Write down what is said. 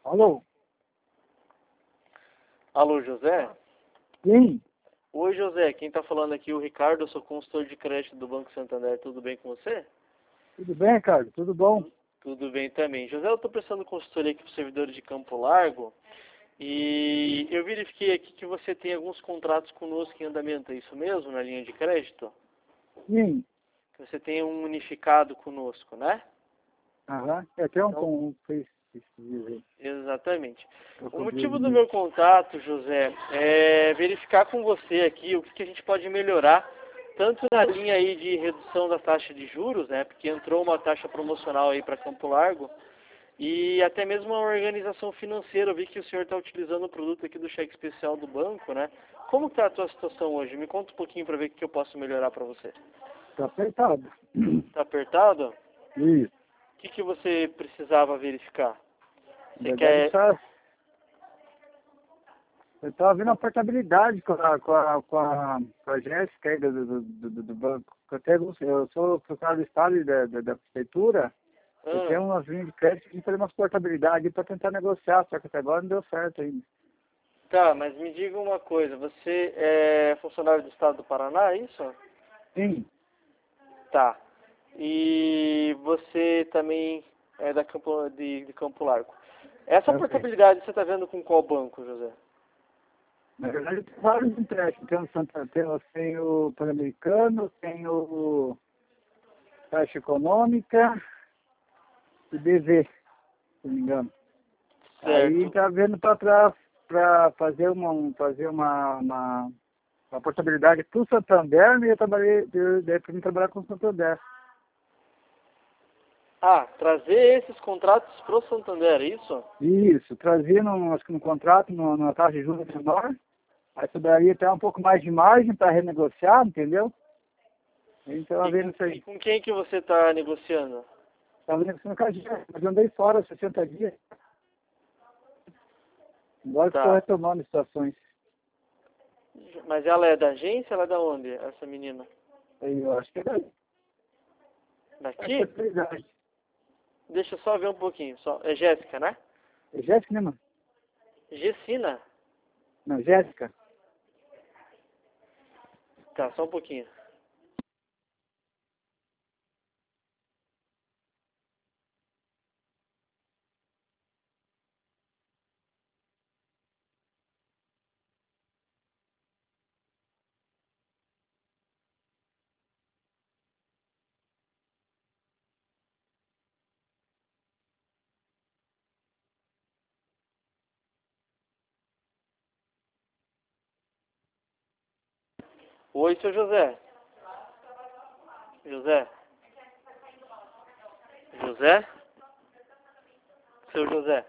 Alô? Alô, José? Sim, Oi, José. Quem está falando aqui é o Ricardo. Eu sou consultor de crédito do Banco Santander. Tudo bem com você? tudo bem, Ricardo? Tudo bom? Tudo bem também. José, eu estou prestando consultoria aqui para os servidores de Campo Largo e eu verifiquei aqui que você tem alguns contratos conosco em andamento. É isso mesmo, na linha de crédito? Sim, Que você tem um unificado conosco, né? aham. É até Então, fez esses dias aí. exatamente. Eu O comprei o motivo do livro. meu contato, José, é verificar com você aqui o que a gente pode melhorar, tanto na linha aí de redução da taxa de juros, né, porque entrou uma taxa promocional aí para Campo Largo, e até mesmo a organização financeira. Eu vi que o senhor está utilizando o produto aqui do cheque especial do banco, né? Como está a tua situação hoje? Me conta um pouquinho para ver o que eu posso melhorar para você. Tá apertado. Está apertado? Isso. O que você precisava verificar? Na Você verdade, quer... tá, eu estava vendo a portabilidade com a Jéssica aí do banco. Eu sou funcionário do Estado e da Prefeitura. Eu Ah, tenho umas linhas de crédito que fazer umas portabilidades para tentar negociar, só que até agora não deu certo ainda. tá, mas me diga uma coisa. Você é funcionário do Estado do Paraná, é isso? Sim, Tá. E você também é da de Campo Largo. Essa também. portabilidade você está vendo com qual banco, José? Na verdade, tem vários empréstimos. Tem o Santander, tem o Pan-Americano, tem o Caixa Econômica e BV, se não me engano. Aí Certo. tá vendo para fazer uma portabilidade para o Santander, e eu daí para mim trabalhar com o Santander. Ah, trazer esses contratos pro Santander, é isso? Isso, trazendo, acho que no contrato, numa taxa de juros menor, aí sobraria até um pouco mais de margem para renegociar, entendeu? A gente estava vendo isso E aí. com quem que você está negociando? Estava negociando com a gente, mas eu andei fora 60 dias. Agora que estou Tá. retomando situações. Mas ela é da agência? Ela é da onde, essa menina? Aí eu acho que é Daqui? verdade. Deixa eu só ver um pouquinho. Só. É Jéssica, né? É Jéssica, né, mano? Gessina? Não, Jéssica. Tá, só um pouquinho. Oi, seu José. José? José? Seu José?